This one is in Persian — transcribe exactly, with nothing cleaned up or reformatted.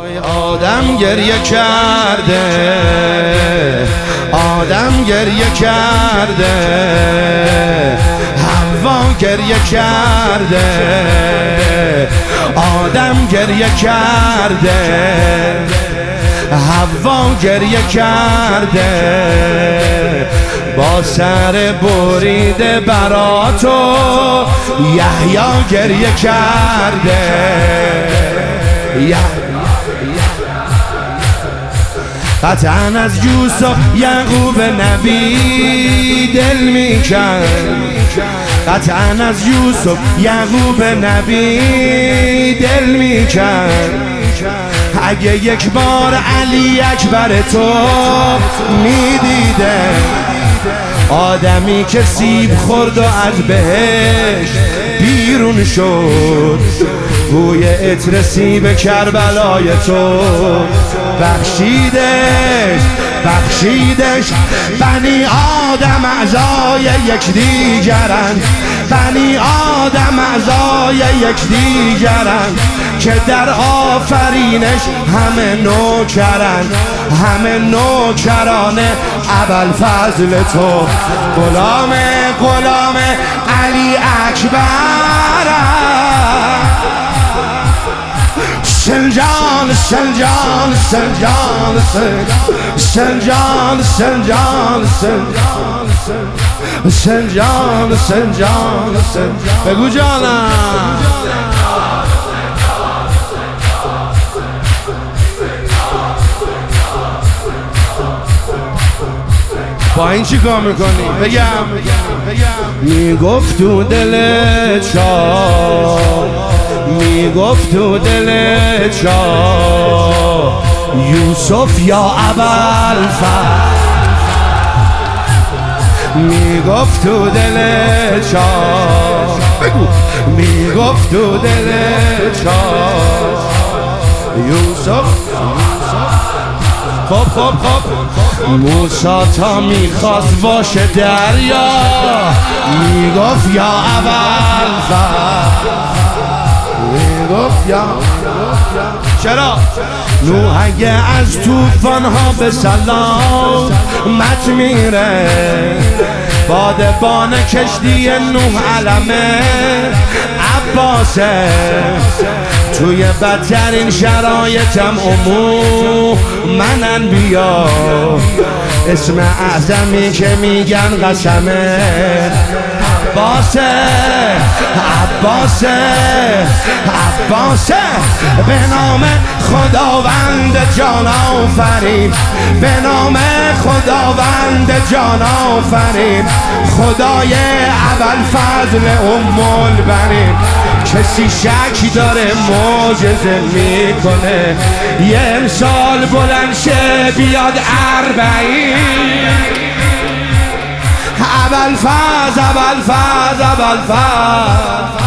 آدم گریه کرده، آدم گریه کرده، حوا گریه کرده، آدم گریه کرده، حوا گریه کرده، با سر بریده برا تو یحیی گریه کرده. قطعاً از یوسف یعقوب نبی دل میکرد، قطعاً از یوسف یعقوب نبی دل میکرد. اگه یک بار علی اکبر تو میدیده، آدمی که سیب خورد و از بهشت بیرون شد، بوی عطر سیب کربلای تو بخشیدش، بخشیدش. بنی آدم اعضای یک دیگرند، بنی آدم اعضای یک دیگرند، که در آفرینش همه نوکرند، همه نوکران ابوالفضل تو. غلام غلام علی اکبر، سنجان سنجان سنجان سنجان سنجان سنجان سنجان سنجان. بگو جانم. با این چی کار میکنی؟ بگم میگفت تو دل چا، میگفت تو دل چا یوسف یا ابوالفضل، میگفت تو دل چا، بگو میگفت تو دل چا یوسف. خب خب خب موسی تا میخواست باشه دریا، میگفت یا ابوالفضل، میگفت یا. چرا؟ نوح اگه از طوفان ها به سلامت میره، بادبان کشتی نوح علمه عباسه، توی بدترین شرایطم امو منن بیا، اسم اعظمی که میگن قسمه عباسه، عباسه، عباسه. به نام خداوند جان آفرین، به نام خداوند جان آفرین، خدای ابوالفضل ام البنین. کسی شک داره معجزه میکنه، یه امسال بلند شه بیاد اربعین. ابوالفضل ابوالفضل ابوالفضل